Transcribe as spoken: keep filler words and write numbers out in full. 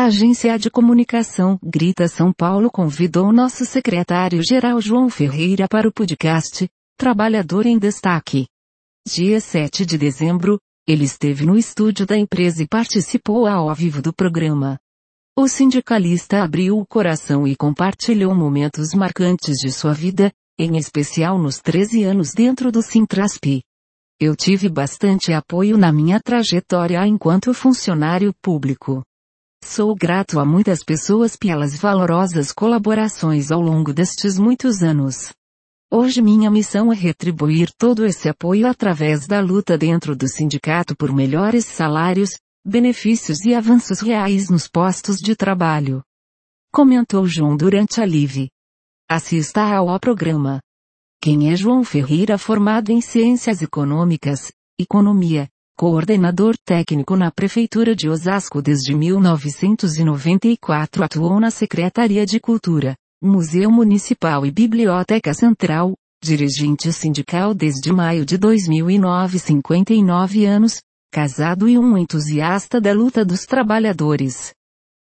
A agência de comunicação Grita São Paulo convidou nosso secretário-geral João Ferreira para o podcast Trabalhador em Destaque. Dia sete de dezembro, ele esteve no estúdio da empresa e participou ao vivo do programa. O sindicalista abriu o coração e compartilhou momentos marcantes de sua vida, em especial nos treze anos dentro do Sintrasp. Eu tive bastante apoio na minha trajetória enquanto funcionário público. Sou grato a muitas pessoas pelas valorosas colaborações ao longo destes muitos anos. Hoje minha missão é retribuir todo esse apoio através da luta dentro do sindicato por melhores salários, benefícios e avanços reais nos postos de trabalho. Comentou João durante a live. Assista ao programa. Quem é João Ferreira? Formado em Ciências Econômicas, Economia, coordenador técnico na Prefeitura de Osasco desde mil novecentos e noventa e quatro, atuou na Secretaria de Cultura, Museu Municipal e Biblioteca Central, dirigente sindical desde maio de dois mil e nove, cinquenta e nove anos, casado e um entusiasta da luta dos trabalhadores.